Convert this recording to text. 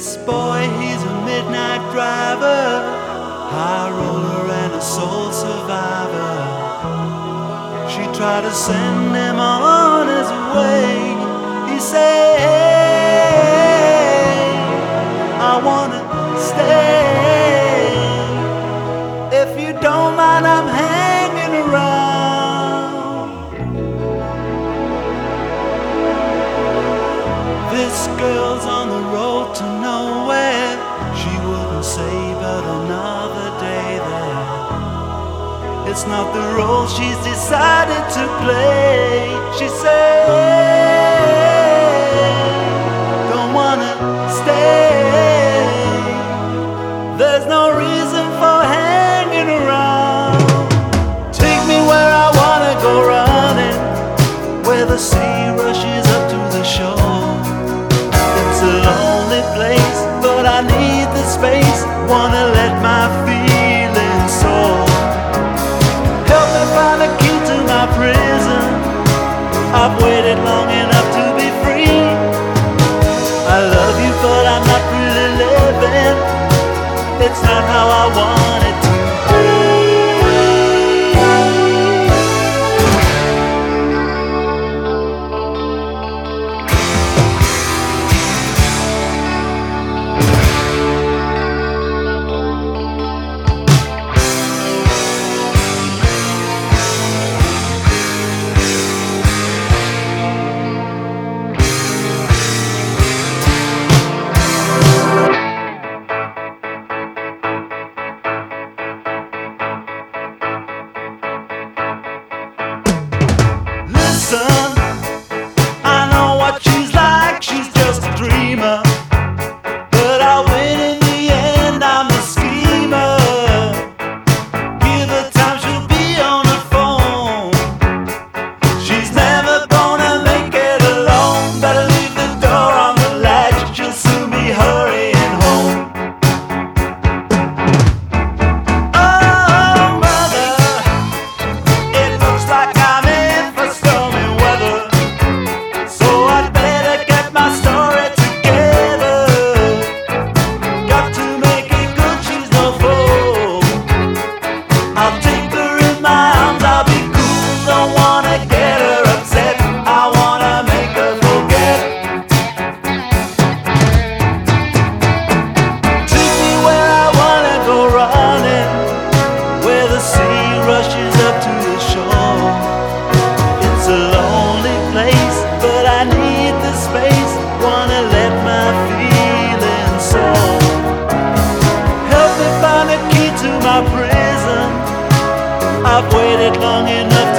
This boy, he's a midnight driver, high roller and a soul survivor. She tried to send him on his way. He said, hey, I wanna stay. If you don't mind, I'm hanging around. This girl's on the road to nowhere. She wouldn't say but another day there. It's not the role she's decided to play. She said, don't wanna stay. There's no reason for hanging around. Take me where I wanna go running, where the sea rushes up to the shore. It's a lonely place, but I need the space. Wanna let my feelings soar. Help me find a key to my prison. I've waited long enough to be free. I love you, but I'm not really living. It's not how I want it to be. I know what she's like, she's just a dreamer. But I'll win in the end, I'm the schemer. Give her time, she'll be on the phone. She's never gonna make it alone. Better leave the door on the latch, she'll soon be hurrying home. Oh, mother, it looks like I'm in for stormy weather. So I'd better get my story together. Got to make it good, she's no fool. I'll take her in my arms, I'll be cool. Don't wanna get her upset, I wanna make her forget. Take me where I wanna go running, where the sea rushes up to the shore. It's a lonely place, but I need the space. Wanna let my feelings soar. Help me find a key to my prison. I've waited long enough